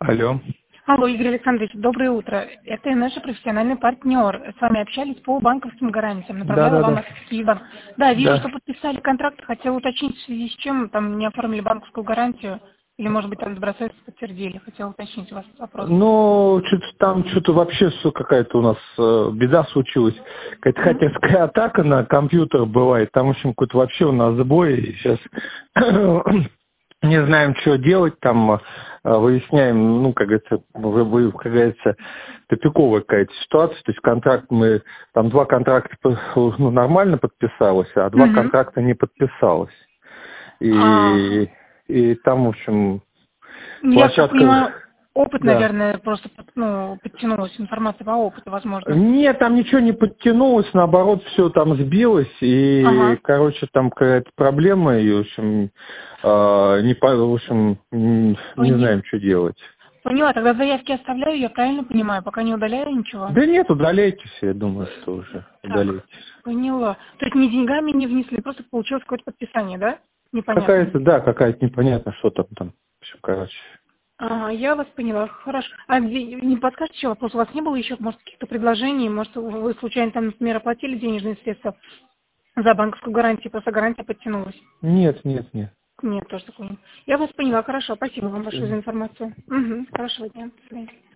Алло. Алло, Игорь Александрович, доброе утро. Это наш профессиональный партнер. С вами общались по банковским гарантиям. Направляла вам Да. от Киева. Да, вижу, Да. что подписали контракт. Хотела уточнить, в связи с чем там не оформили банковскую гарантию. Или, может быть, там добросовестно подтвердили. Хотела уточнить у вас вопрос. Ну, что-то вообще какая-то у нас беда случилась. Какая-то хакерская атака на компьютер бывает. Там, в общем, какой-то вообще у нас сбой. И сейчас не знаем, что делать. Там выясняем, ну, как говорится, тупиковая какая-то ситуация. То есть контракт там 2 контракта нормально подписалось, а 2 контракта не подписалось. И там, в общем, Я так площадка... понимаю, опыт, Да. наверное, просто подтянулась информация по опыту, возможно. Нет, там ничего не подтянулось, наоборот, все там сбилось, и, короче, там какая-то проблема, и, в общем, не знаем, что делать. Поняла, тогда заявки оставляю, я правильно понимаю, пока не удаляю ничего? Да нет, удаляйтесь, я думаю, что уже Так, удаляйтесь. поняла. То есть ни деньгами не внесли, просто получилось какое-то подписание, да? Непонятно. Какая-то непонятно, что там, все, короче. Ага, я вас поняла, хорошо. А не подскажете еще вопрос, у вас не было еще, может, каких-то предложений, может, вы случайно там, например, оплатили денежные средства за банковскую гарантию, просто гарантия подтянулась? Нет. Нет, тоже такого нет. Я вас поняла, хорошо, спасибо вам большое за информацию. Угу, хорошего дня, до свидания.